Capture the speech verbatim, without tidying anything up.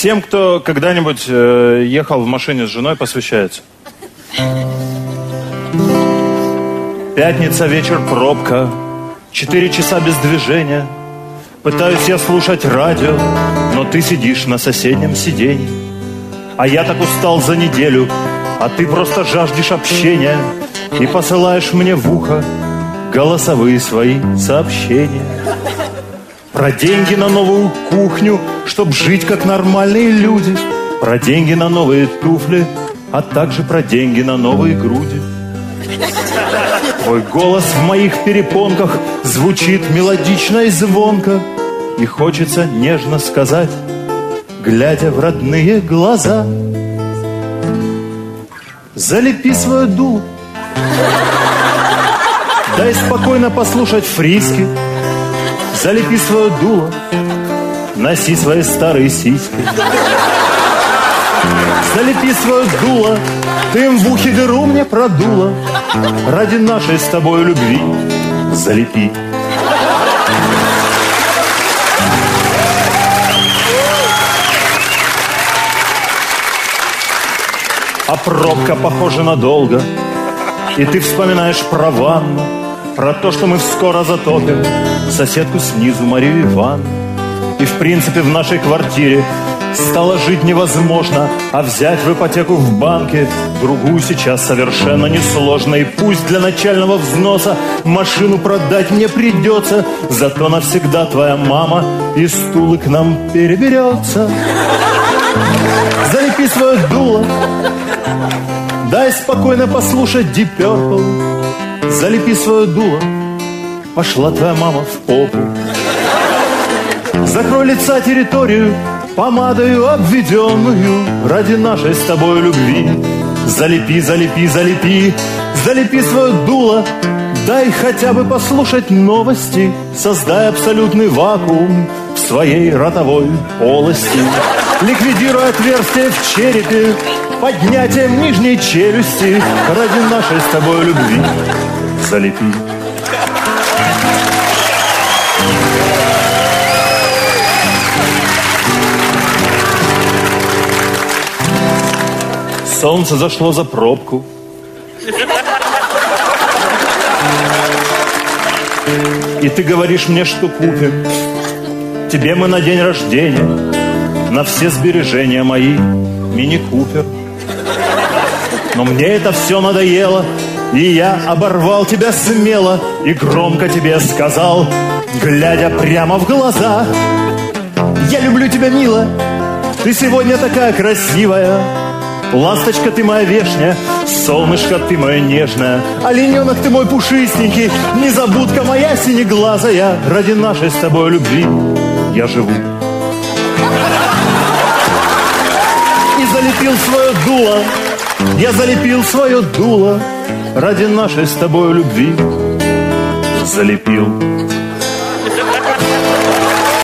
Всем, кто когда-нибудь э, ехал в машине с женой, посвящается. Пятница, вечер, пробка. Четыре часа без движения. Пытаюсь я слушать радио, но ты сидишь на соседнем сиденье. А я так устал за неделю, а ты просто жаждешь общения и посылаешь мне в ухо голосовые свои сообщения. Про деньги на новую кухню, чтоб жить как нормальные люди. Про деньги на новые туфли, а также про деньги на новые груди. Твой голос в моих перепонках звучит мелодично и звонко, и хочется нежно сказать, глядя в родные глаза: залепи свою дуло, дай спокойно послушать фриски. Залепи свое дуло, носи свои старые сиськи. Залепи свое дуло, ты им в ухе дыру мне продуло. Ради нашей с тобой любви залепи. А пробка похожа на долго, и ты вспоминаешь про ванну, про то, что мы скоро затопим соседку снизу, Марию Ивановну. И в принципе в нашей квартире стало жить невозможно, а взять в ипотеку в банке другую сейчас совершенно несложно. И пусть для начального взноса машину продать мне придется, зато навсегда твоя мама из Тулы к нам переберется. Залепи свое дуло, дай спокойно послушать Deep Purple. Залепи свое дуло, пошла твоя мама в попу. Закрой лица территорию помадою обведенную ради нашей с тобой любви. Залепи, залепи, залепи, залепи свое дуло, дай хотя бы послушать новости. Создай абсолютный вакуум в своей ротовой полости. Ликвидируй отверстие в черепе поднятием нижней челюсти ради нашей с тобой любви. Залепи. Солнце зашло за пробку. И ты говоришь мне, что купим тебе мы на день рождения на все сбережения мои мини-купер. Но мне это все надоело, и я оборвал тебя смело и громко тебе сказал, глядя прямо в глаза: я люблю тебя, мило, ты сегодня такая красивая. Ласточка ты моя вешняя, солнышко ты моя нежная, олененок ты мой пушистенький, незабудка моя синеглазая. Ради нашей с тобой любви я живу. И залепил свое дуло, я залепил свое дуло ради нашей с тобой любви. Залепил.